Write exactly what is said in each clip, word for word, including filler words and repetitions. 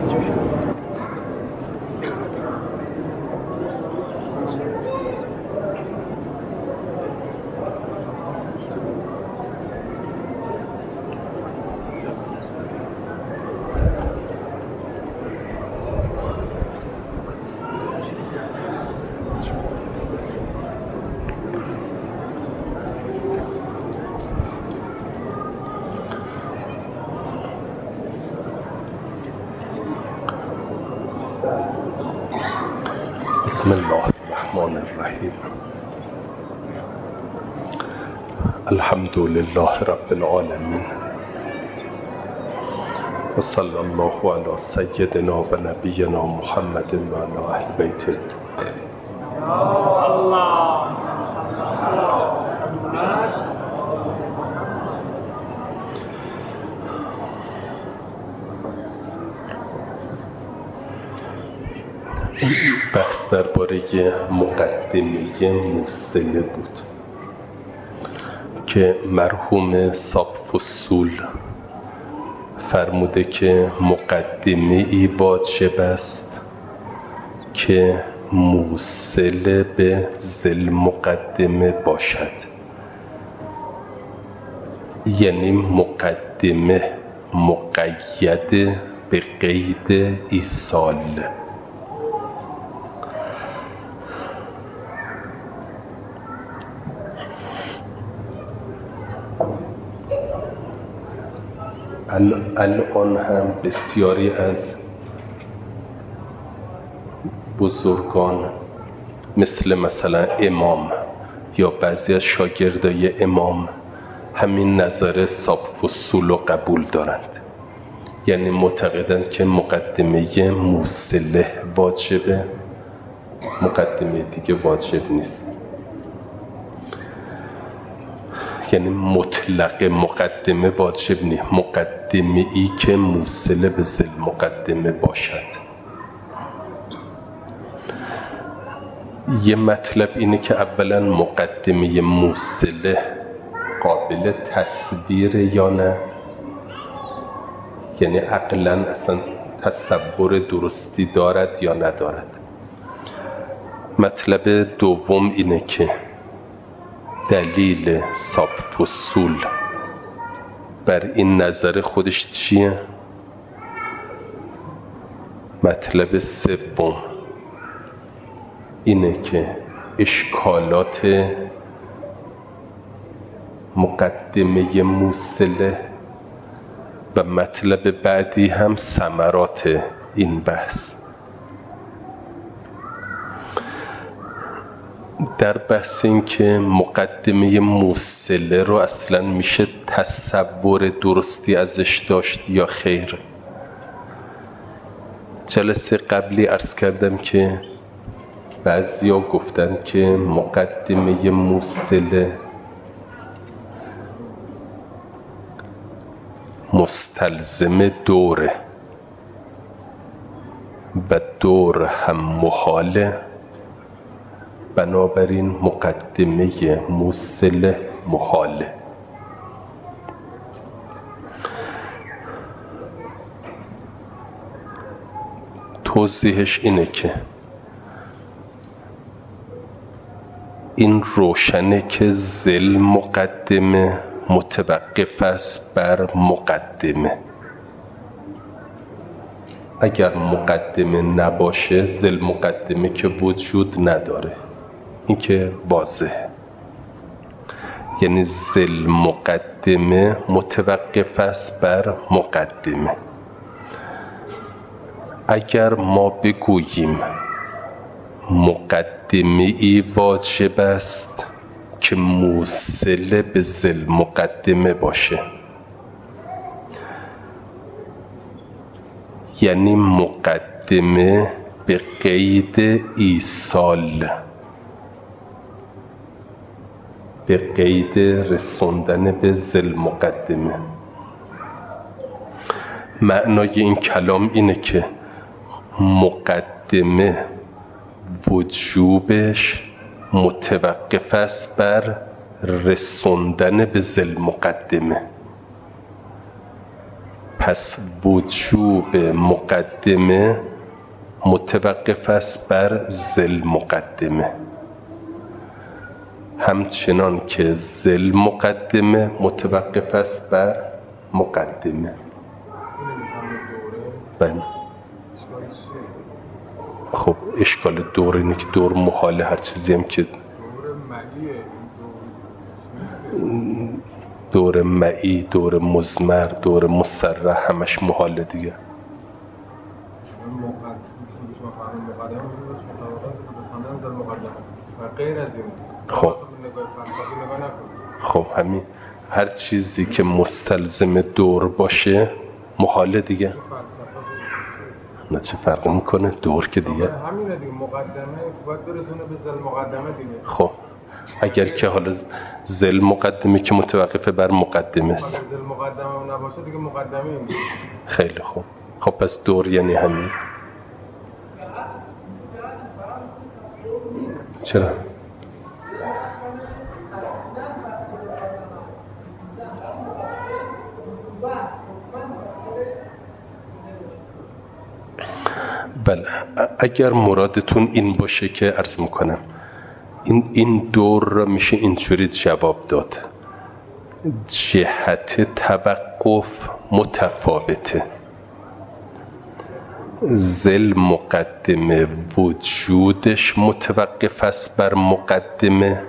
بسم الله الرحمن الرحیم. الحمد لله رب العالمین و صلی الله علی سیدنا و نبینا محمد و علی اهل بیته. این بحث درباره مقدمه موصله بود که مرحوم صابفالصول فرموده که مقدمه ای واجب است که موصل به ذی مقدمه باشد، یعنی مقدمه مقید به قید ایصال. الان هم بسیاری از بزرگان مثل مثلا امام یا بعضی از شاگردای امام همین نظر صابفالصول رو قبول دارند، یعنی معتقدند که مقدمه موصله واجبه، مقدمه دیگه واجب نیست. یعنی مطلق مقدمه واجب نیست، مقدمه ای که موصل به ذی مقدمه باشد. یه مطلب اینه که اولا مقدمه موصله قابل تصویر یا نه، یعنی عقلا اصلا تصور درستی دارد یا ندارد. مطلب دوم اینه که دلیل صابفالصول بر این نظر خودش چیه؟ مطلب سوم اینه که اشکالات مقدمه موصله و مطلب بعدی هم ثمرات این بحث. در بحث این که مقدمه موصله رو اصلا میشه تصور درستی ازش داشت یا خیر، جلسه قبلی عرض کردم که بعضیا گفتن که مقدمه موصله مستلزم دوره و دور هم محاله، بنابراین مقدمه موصله محاله. توضیحش اینه که این روشنه که ذی مقدمه متوقف است بر مقدمه. اگر مقدمه نباشه ذی مقدمه که وجود نداره، این که واضحه. یعنی ذی مقدمه متوقف است بر مقدمه. اگر ما بگوییم مقدمه ای واجب است که موصل به ذی مقدمه باشه، یعنی مقدمه به قید ایصال، به قید رسوندن به ذی مقدمه. معنای این کلام اینه که مقدمه وجوبش متوقف است بر رسوندن به ذی مقدمه. پس وجوب مقدمه متوقف است بر ذل مقدمه، همچنان که ذل مقدمه متوقف است بر مقدمه. بله. خب اشکال دور اینه که دور محاله، هر چیزی هم که دور معی، دور مضمر، دور مصرح همش محاله دیگه. خب خب همین هر چیزی که مستلزم دور باشه محاله دیگه. نه چه فرق میکنه دور که دیگه همینه دیگه، مقدمه باید برسونه به ذل مقدمه دیگه. خب اگر که حالا ذل مقدمه که متوقف بر مقدمه است، ذل مقدمه نباشه دیگه مقدمه میشه. خیلی خوب. خب پس دور یعنی همین. چرا؟ بله اگر مرادتون این باشه که عرض میکنم این این دور را میشه اینجوری جواب داد، جهت توقف متفاوته. ذل مقدمه وجودش متوقف است بر مقدمه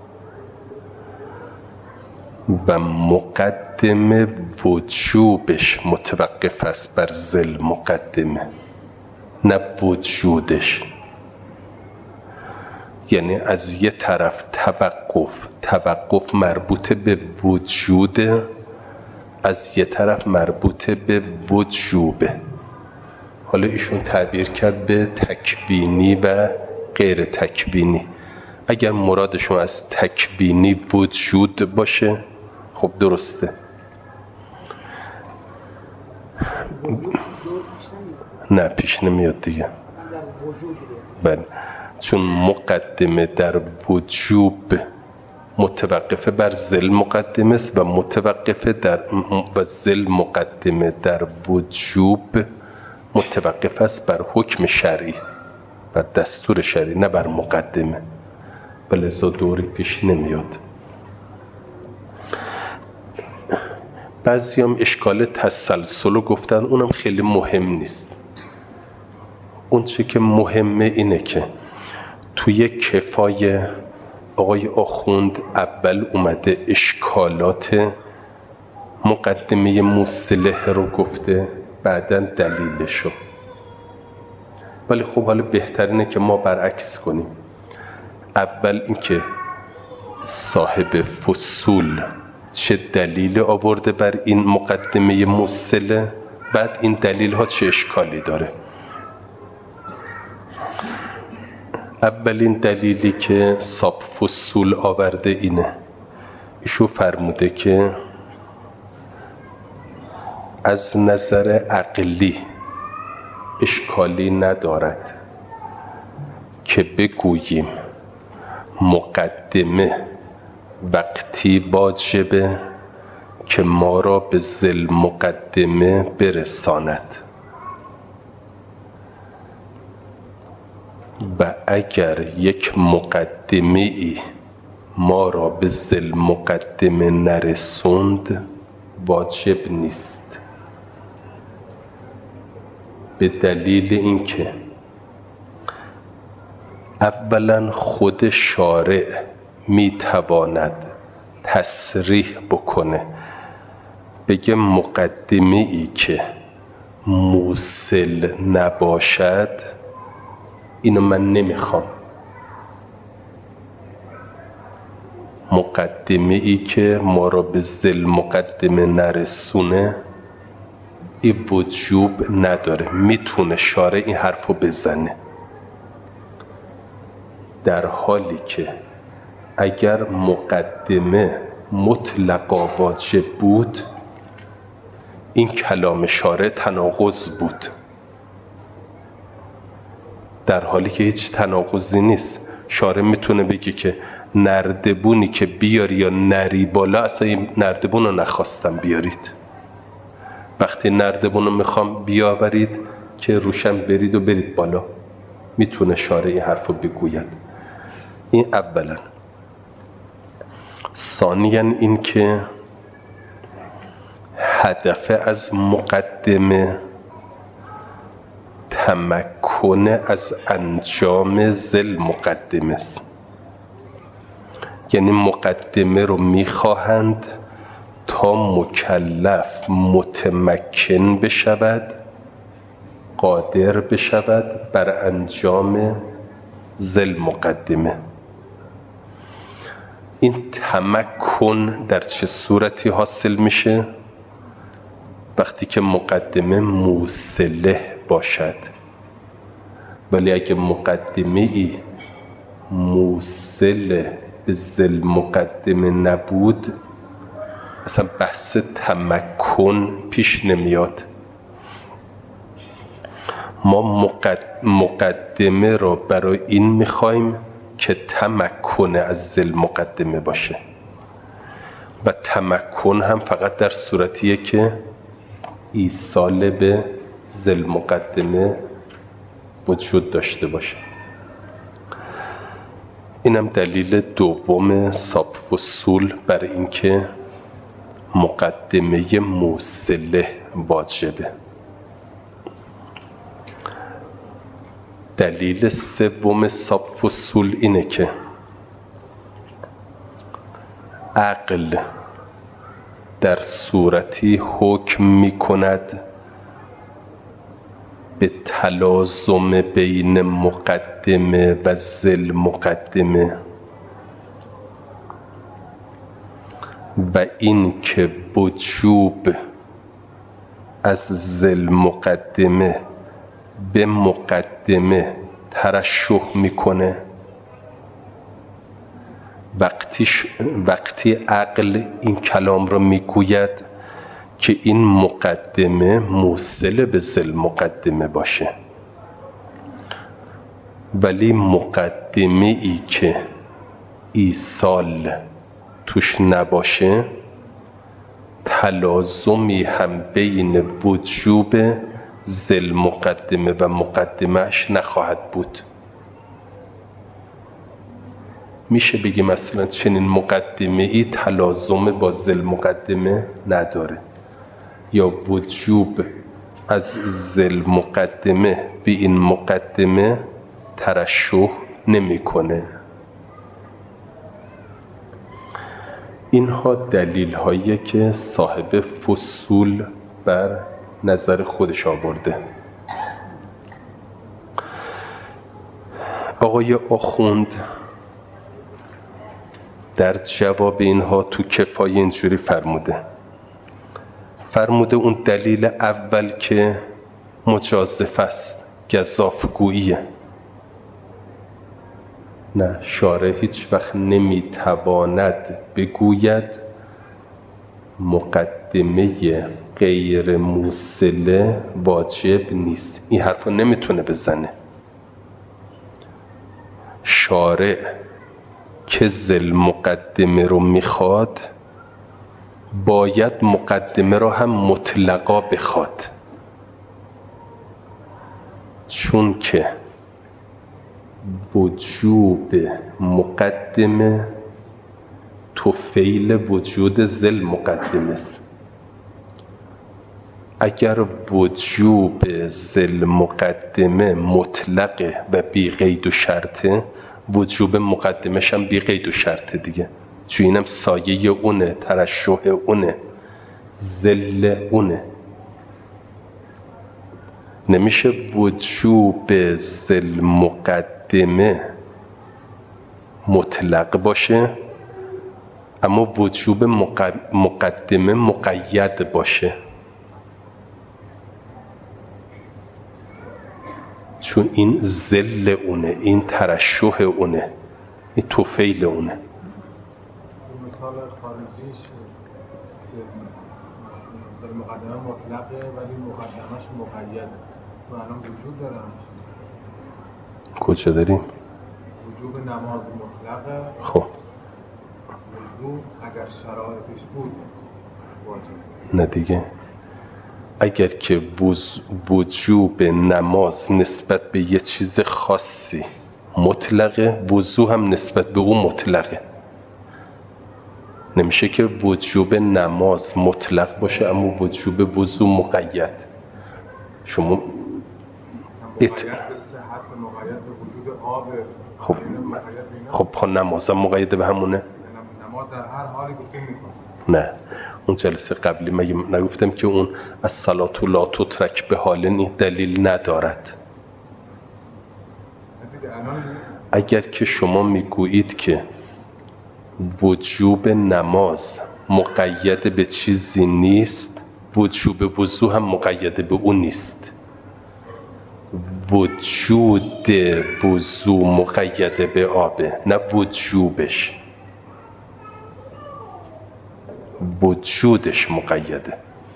و مقدمه وجوبش متوقف است بر ذل مقدمه، نه وجودش. یعنی از یه طرف توقف توقف مربوط به وجوده، از یه طرف مربوط به وجوبه. حالا ایشون تعبیر کرد به تکوینی و غیر تکوینی. اگر مرادشون از تکوینی وجود باشه خب درسته. نه پیش نمیاد دیگه. بله چون مقدمه در وجوب متوقف بر ذل مقدمه است و متوقف در و ذل مقدمه در وجوب متوقف است بر حکم شرعی، بر دستور شرعی، نه بر مقدمه. بلذا دوری پیش نمیاد. بعضی هم اشکال تسلسل رو گفتن، اونم خیلی مهم نیست. اون چه که مهمه اینه که توی کفایه آقای آخوند اول اومده اشکالات مقدمه مصلح رو گفته، بعداً دلیلشو. ولی خب حالا بهترینه که ما برعکس کنیم. اول اینکه صاحب فصول چه دلیل آورده بر این مقدمه مصلح، بعد این دلیل ها چه اشکالی داره. اولین دلیلی که صاحب فصول آورده اینه، ایشو فرموده که از نظر عقلی اشکالی ندارد که بگوییم مقدمه وقتی واجبه که ما را به ذل مقدمه برساند و اگر یک مقدمه ای ما را به ذل مقدمه نرسوند واجب نیست، به دلیل اینکه اولا خود شارع میتواند تصریح بکنه بگه مقدمه ای که موصل نباشد اینو من نمیخوام، مقدمه ای که ما را به ذل مقدمه نرسونه این وجوب نداره. میتونه شارع این حرفو بزنه، در حالی که اگر مقدمه مطلقا واجب بود این کلام شارع تناقض بود، در حالی که هیچ تناقضی نیست. شارع میتونه بگه که نردبونی که بیاری یا نری بالا، اصلا این نردبون رو نخواستم بیارید، وقتی نردبون رو میخوام بیاورید که روشن برید و برید بالا، میتونه شارع این حرف رو بگوید. این اولا. ثانیاً این که هدف از مقدمه تمکن از انجام ذل مقدمه است. یعنی مقدمه رو میخواهند تا مکلف متمکن بشود، قادر بشود بر انجام ذل مقدمه. این تمکن در چه صورتی حاصل میشه؟ وقتی که مقدمه موصله باشد. ولی اگه مقدمه ای موصل به ذل مقدمه نبود، اصلا بحث تمکن پیش نمیاد. ما مقدمه را برای این میخوایم که تمکن از ذل مقدمه باشه و تمکن هم فقط در صورتیه که ایصال به ذل مقدمه وجود داشته باشه. اینم دلیل دوم صاف اصول برای اینکه مقدمه موصله واجبه. دلیل سوم صاف اصول اینه که عقل در صورتی حکم می کند به تلازم بین مقدمه و ذل مقدمه و این که وجوب از ذل مقدمه به مقدمه ترشح میکنه. وقتی, وقتی عقل این کلام را میگوید که این مقدمه موصل به ذل مقدمه باشه، ولی مقدمه ای که ایصال توش نباشه، تلازمی هم بین وجوب ذل مقدمه و مقدمهش نخواهد بود. میشه بگی مثلا چنین مقدمه ای تلازم با ذل مقدمه نداره، یا وجوب از ذل مقدمه به این مقدمه ترشح نمیکنه. اینها دلیل هایی که صاحب فصول بر نظر خودش آورده. آقای آخوند در جواب اینها تو کفایه اینجوری فرموده فرموده اون دلیل اول که مجازفه است، گزافگوییه. نه، شارع هیچ وقت نمیتواند بگوید مقدمه غیر موصله واجب نیست. این حرف رو نمیتونه بزنه. شارع که ذل مقدمه رو میخواد باید مقدمه رو هم مطلقا بخواد، چون که وجوب مقدمه طفیل وجود ذل مقدمه است. اگر وجوب ذل مقدمه مطلقه و بی قید و شرطه، وجوب مقدمش هم بی قید و شرطه دیگه، چون اینم سایه اونه، ترشح اونه، ذل اونه. نمیشه وجوب ذل مقدمه مطلق باشه اما وجوب مقدمه مقید باشه، چون این ذل اونه، این ترشح اونه، این طفیل اونه. مثال خارجیش ذل مقدمه مطلقه ولی مقدمش مقیده. و الان وجود دارم. کجا داریم؟ وجوب نماز مطلقه. خب وجوب اگر شرایطش بود واجب. نه دیگه، اگر که وجوب نماز نسبت به یه چیز خاصی مطلقه، وضو هم نسبت به اون مطلقه. نمیشه که وجوب نماز مطلق باشه اما وجوب وضو مقید. شما ات... خب خب خب نمازم مقید به همونه؟ نماز در هر حالی گفته میکنه. نه، اون جلسه قبلی مگه نگفتم که اون الصلاة لا تترک به حال دلیل ندارد؟ اگر که شما میگویید که وجوب نماز مقید به چیزی نیست، وجوب وضو هم مقید به اون نیست. وجود وضو مقید به آبه، نه وجوبش. وجودش مقیده.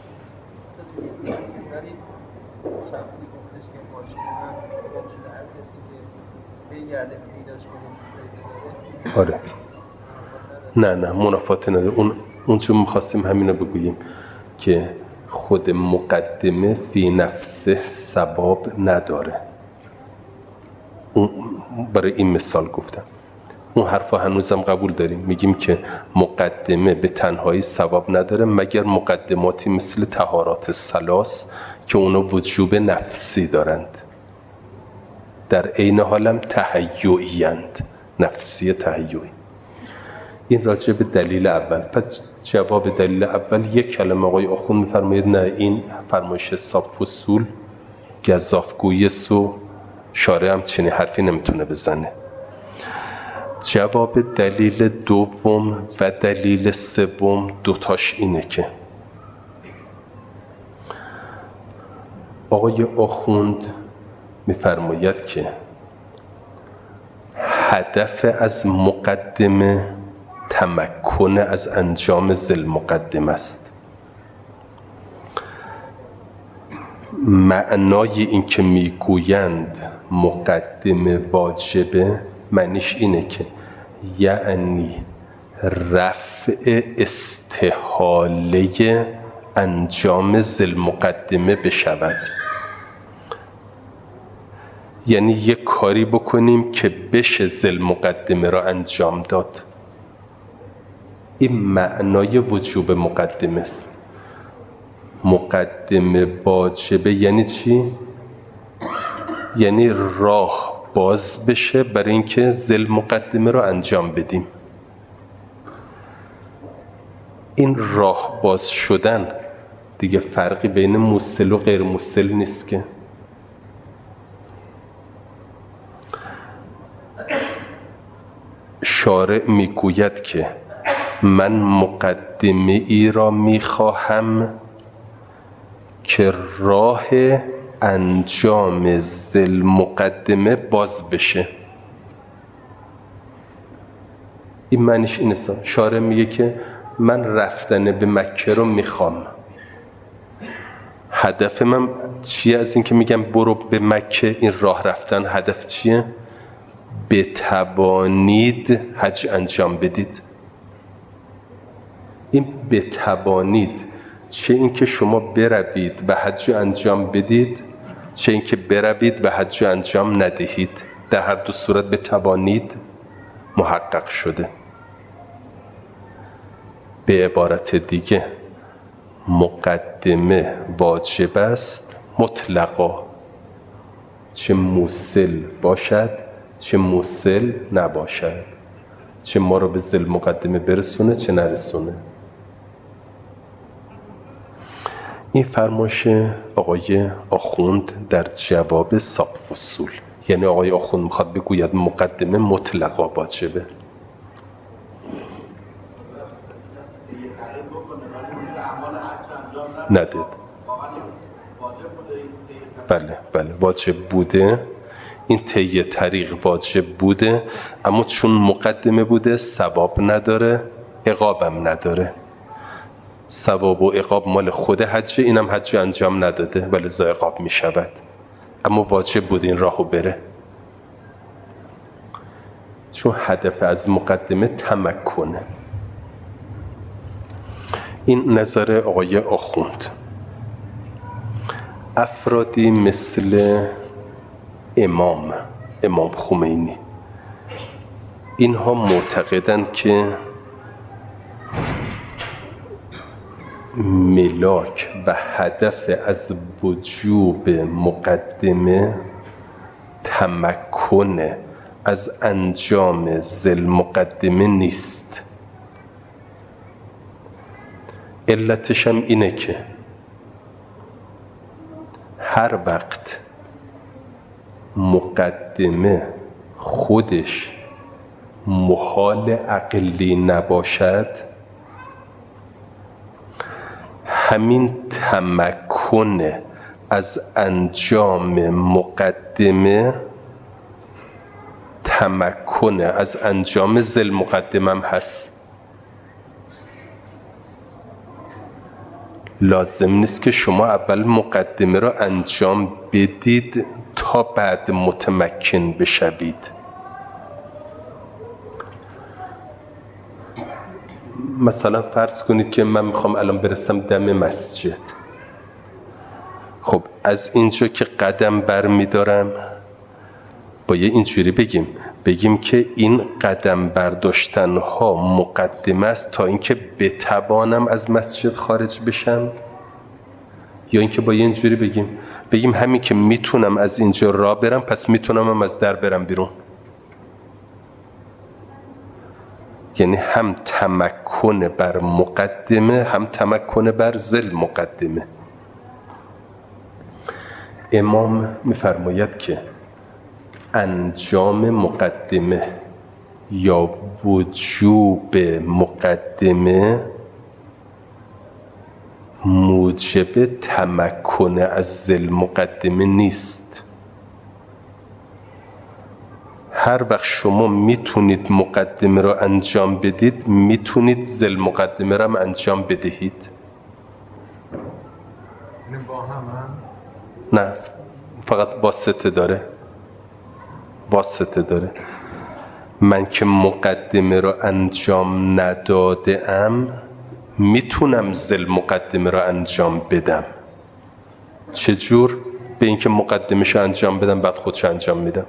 آره نه نه منافات نداره. اون اون چون می‌خواستیم همینو بگوییم که خود مقدمه فی نفسه ثواب نداره. اون برای این مثال گفتم. اون حرفا هنوزم قبول داریم، میگیم که مقدمه به تنهایی ثواب نداره مگر مقدماتی مثل طهارات ثلاث که اونا وجوب نفسی دارند، در عین حالم تهیعی اند، نفسی تهیعی. این راجع به دلیل اول. پس جواب دلیل اول یک کلمه آقای آخوند میفرماید نه، این فرمایش صاف اصول گزافگویی سو شارع هم چنین حرفی نمیتونه بزنه. جواب دلیل دوم و دلیل سوم دوتاش اینه که آقای آخوند میفرماید که هدف از مقدمه تمکن از انجام ذل مقدمه است. معنای این که میگویند مقدمه واجبه معنیش اینه که یعنی رفع استحاله انجام ذل مقدمه بشود، یعنی یک کاری بکنیم که بشه ذل مقدمه را انجام داد. این معنای وجوب مقدمه است. مقدمه واجبه یعنی چی؟ یعنی راه باز بشه برای اینکه ذل مقدمه را انجام بدیم. این راه باز شدن دیگه فرقی بین موصل و غیر موصل نیست که. شارع میگوید که من مقدمه ای را میخواهم که راه انجام ذل مقدمه باز بشه. این معنیش اینه. شارع میگه که من رفتن به مکه رو میخوام. هدف من چیه از این که میگم برو به مکه؟ این راه رفتن هدف چیه؟ بتوانید حج انجام بدید. این بتوانید چه این که شما بروید و حج انجام بدید، چه این که بروید و حج انجام ندهید. در هر دو صورت بتوانید محقق شده. به عبارت دیگه مقدمه واجب است مطلقا، چه موصل باشد چه موصل نباشد، چه ما رو به ذل مقدمه برسونه چه نرسونه. این فرمایش آقای آخوند در جواب صاف اصول، یعنی آقای آخوند میخواد بگوید مقدمه مطلقا واجبه. ندید. بله بله واجب بوده، این طی طریق واجب بوده، اما چون مقدمه بوده ثواب نداره عقابم نداره. ثواب و عقاب مال خود حجه، اینم حج انجام نداده ولی لذا عقاب می شود، اما واجب بود این راهو بره، چون هدف از مقدمه تمکنه. این نظر آقای آخوند. افرادی مثل امام امام خمینی، اینها معتقدند که ملاک و هدف از وجوب مقدمه تمکن از انجام ذی مقدمه نیست. علتش هم اینه که هر وقت مقدمه خودش محال عقلی نباشد، همین تمکن از انجام مقدمه تمکن از انجام ذی مقدمه هم هست. لازم نیست که شما اول مقدمه را انجام بدید تا بعد متمکن بشوید. مثلا فرض کنید که من میخوام الان برسم دم مسجد. خب از اینجا که قدم بر میدارم باید اینجوری بگیم بگیم که این قدم برداشتن ها مقدمه است تا اینکه بتوانم از مسجد خارج بشم، یا اینکه باید اینجوری بگیم بگیم همین که میتونم از اینجا راه برم پس میتونم هم از در برم بیرون. یعنی هم تمکن بر مقدمه هم تمکن بر ذی مقدمه. امام میفرماید که انجام مقدمه یا وجوب مقدمه موجب تمکن از ذی مقدمه نیست. هر وقت شما میتونید مقدمه را انجام بدید میتونید ذی مقدمه را هم انجام بدهید. با هم نه، فقط واسطه داره واسطه داره. من که مقدمه را انجام نداده ام میتونم ذی مقدمه را انجام بدم. چجور؟ به اینکه مقدمه‌شو انجام بدم بعد خودش انجام میدم.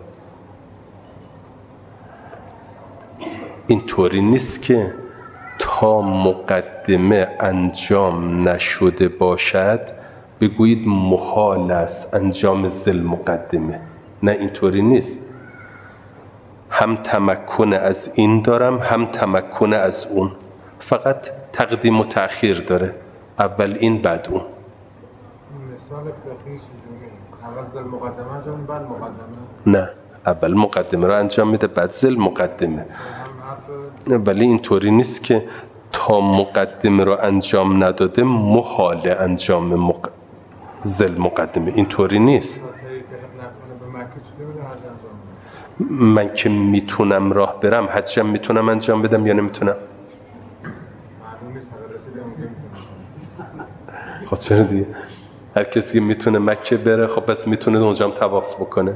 اینطوری نیست که تا مقدمه انجام نشده باشد بگویید محال است انجام ذی مقدمه. نه، اینطوری نیست. هم تمکن از این دارم هم تمکن از اون، فقط تقدیم و تأخیر داره، اول این بعد اون. مثال فقهی چجوریه؟ اول ذی مقدمه انجام بعد مقدمه؟ نه، اول مقدمه رو انجام میده بعد ذی مقدمه. ولی اینطوری نیست که تا مقدمه رو انجام نداده محال انجام مق... ذی مقدمه. اینطوری نیست. من که میتونم راه برم حجم میتونم انجام بدم یا نمیتونم؟ خب چرا دیگه؟ هر کسی که میتونه مکه بره خب پس میتونه اونجا هم طواف بکنه.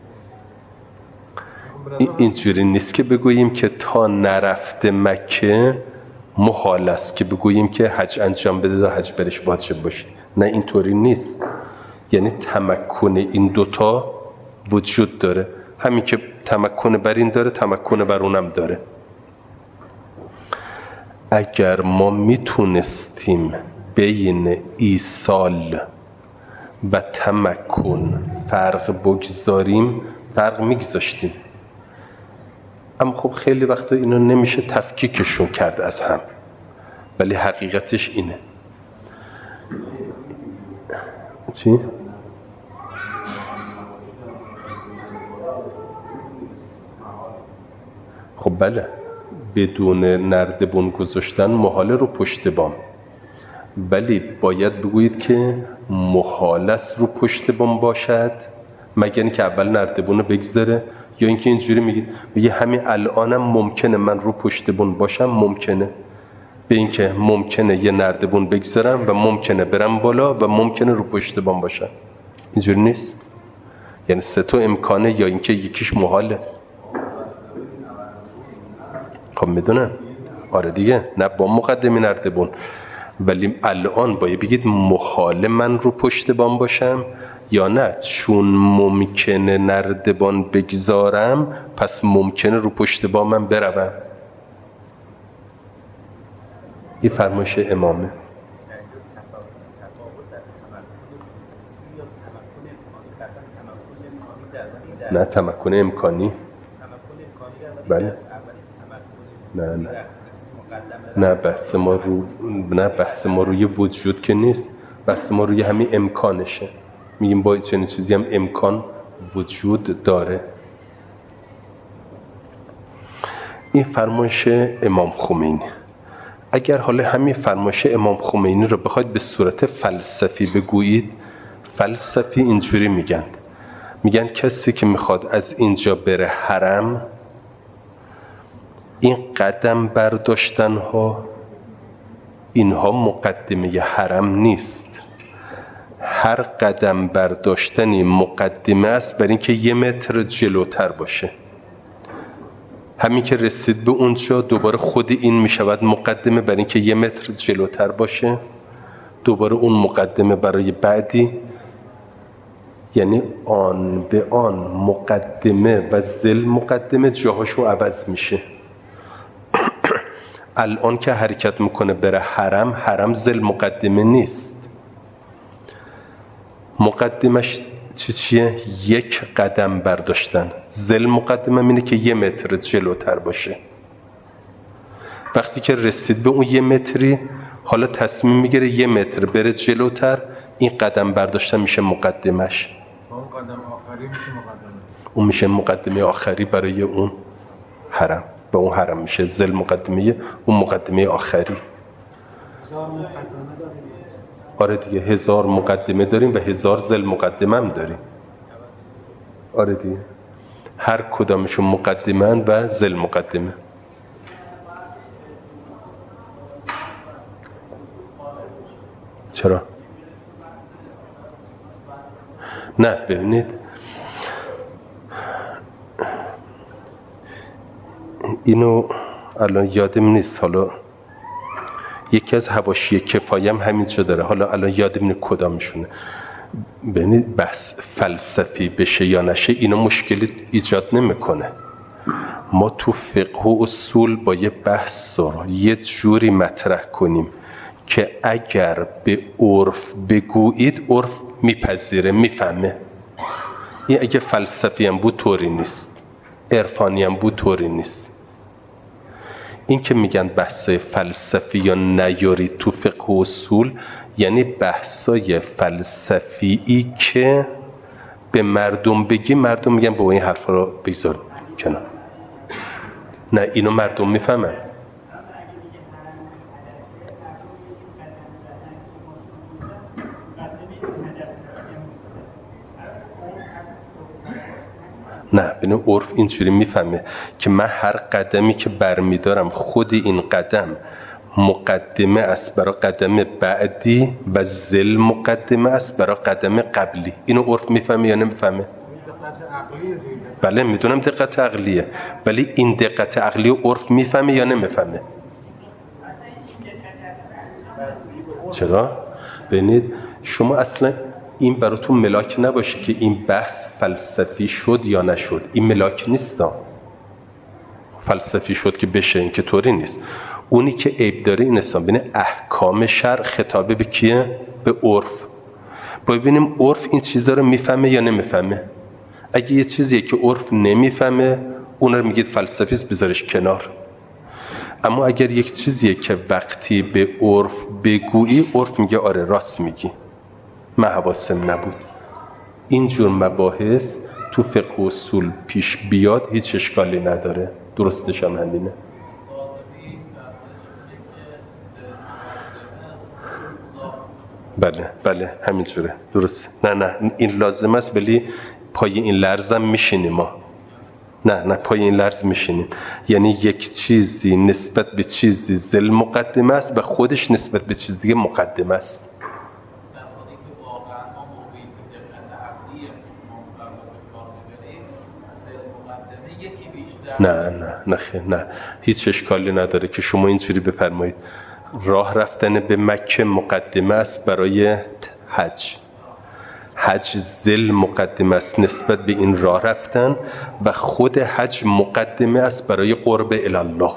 اینجوری نیست که بگوییم که تا نرفته مکه محال است که بگوییم که حج انجام بده تا حج برش واجب باشه. نه، اینطوری نیست. یعنی تمکن این دوتا وجود داره. همین که تمکن بر این داره تمکن بر اونم داره. اگر ما میتونستیم بین ایصال و تمکن فرق بگذاریم فرق میگذاشتیم. اما خب خیلی وقتا اینا نمیشه تفکیکشون کرد از هم، ولی حقیقتش اینه. چی؟ خب بله، بدون نردبون گذاشتن محال رو پشت بام، ولی باید بگویید که محال است رو پشت بام باشد مگر اینکه اول نردبون رو بگذاره، یا اینکه اینجوری میگید میگه همین الانم ممکنه من رو پشت بام باشم، ممکنه به اینکه ممکنه یه نردبون بگذارم و ممکنه برم بالا و ممکنه رو پشت بام باشم. اینجوری نیست. یعنی سه تا امکانه، یا اینکه یکیش محاله. خب میدونم، آره دیگه، نه با مقدمی نردبون، ولی الان باید بگید مخال من رو پشت بام باشم یا نه، چون ممکنه نردبان بگذارم پس ممکنه رو پشت بامم بروم. این فرمایش امامه. نه تمکن امکانی. بله. نه نه نه بحث ما رو نه بحث ما روی وجود که نیست، بحث ما روی همین امکانشه. میگیم باید چنین چیزی هم امکان وجود داره. این فرمایش امام خمینی. اگر حالا همین فرمایش امام خمینی رو بخواید به صورت فلسفی بگویید، فلسفی اینجوری میگن میگن کسی که میخواد از اینجا بره حرم، این قدم برداشتن ها اینها مقدمه حرم نیست. هر قدم برداشتنی مقدمه است برای اینکه یه متر جلوتر باشه. همین که رسید به اونجا دوباره خود این میشود مقدمه برای اینکه یه متر جلوتر باشه، دوباره اون مقدمه برای بعدی. یعنی آن به آن مقدمه و ذل مقدمه جاهاشو عوض میشه. الان که حرکت میکنه بره حرم، حرم ذل مقدمه نیست. مقدمش چی چیه؟ یک قدم برداشتن. ذل مقدمه اینه که یه متر جلوتر باشه. وقتی که رسید به اون یه متری، حالا تصمیم میگیره یه متر بره جلوتر، این قدم برداشتن میشه مقدمش. اون قدم آخری میشه مقدمه. اون میشه مقدمه آخری برای اون حرم. به اون حرم میشه ذل مقدمه، اون مقدمه آخری. آره دیگه هزار مقدمه داریم و هزار ذل مقدمه هم داریم. آره دیگه هر کدامشون مقدمه و ذل مقدمه. چرا؟ نه ببینید اینو الان یادم نیست، حالا یکی از حواشی کفایه هم همینجا داره، حالا الان یادم نیست کدامشونه. ببینید بحث فلسفی بشه یا نشه اینو مشکلی ایجاد نمیکنه. ما تو فقه و اصول با یه بحث رو یه جوری مطرح کنیم که اگر به عرف بگویید عرف میپذیره، میفهمه. این اگه فلسفی هم بود طوری نیست، عرفانی هم بود طوری نیست. این که میگن بحثای فلسفی یا نیاری تو فقه و اصول، یعنی بحثای فلسفی که به مردم بگی مردم میگن با این حرفا رو بگذار کنار. نه اینو مردم میفهمن. نه ببین عرف اینجوری میفهمه که من هر قدمی که برمیدارم خود این قدم مقدمه است برای قدم بعدی و ذل مقدمه است برای قدم قبلی. اینو عرف میفهمه یا نمیفهمه؟ بله میدونم دقت عقلیه، ولی این دقت عقلی و عرف میفهمه یا نمیفهمه؟ چرا؟ ببینید شما اصلا این براتون ملاک نباشه که این بحث فلسفی شد یا نشد. این ملاک نیستا. فلسفی شد که بشه، این که طوری نیست. اونی که عیب داره این است ببینید احکام شرع خطابه به کیه؟ به عرف. باید ببینیم عرف این چیزا رو میفهمه یا نمیفهمه. اگه یه چیزیه که عرف نمیفهمه اون رو میگید فلسفی است، بذارش کنار. اما اگر یک چیزیه که وقتی به عرف بگویی عرف میگه آره راست میگی، من حواسم نبود. اینجور مباحث تو فقه و اصول پیش بیاد هیچ اشکالی نداره. درستش هم همینه. بله بله همینجوره، درست. نه نه این لازم است، ولی پای این لرزم میشینیم ما. نه نه پای این لرز میشینیم. یعنی یک چیزی نسبت به چیزی ذل مقدمه است و خودش نسبت به چیز دیگه مقدمه است. نه نه نه خیر نه هیچ اشکالی نداره که شما اینجوری بفرمایید. راه رفتن به مکه مقدمه است برای حج. حج ذل مقدمه است نسبت به این راه رفتن و خود حج مقدمه است برای قرب الله.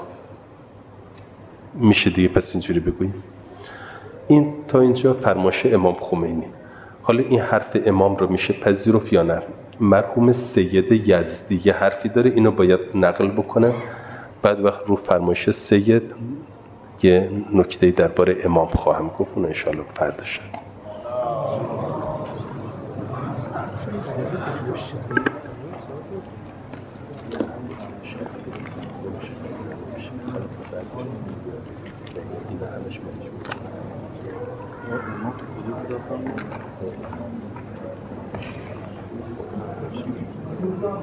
میشه دیگه پس اینجوری بگوییم. این تا اینجا فرمایش امام خمینی. حالا این حرف امام رو میشه پذیرفت یا نه؟ مرحوم سید یزدی یه حرفی داره، اینو باید نقل بکنم، بعد وقت رو فرمایش سید یه نکته درباره امام خواهم گفت، اون انشاءالله فردا شد.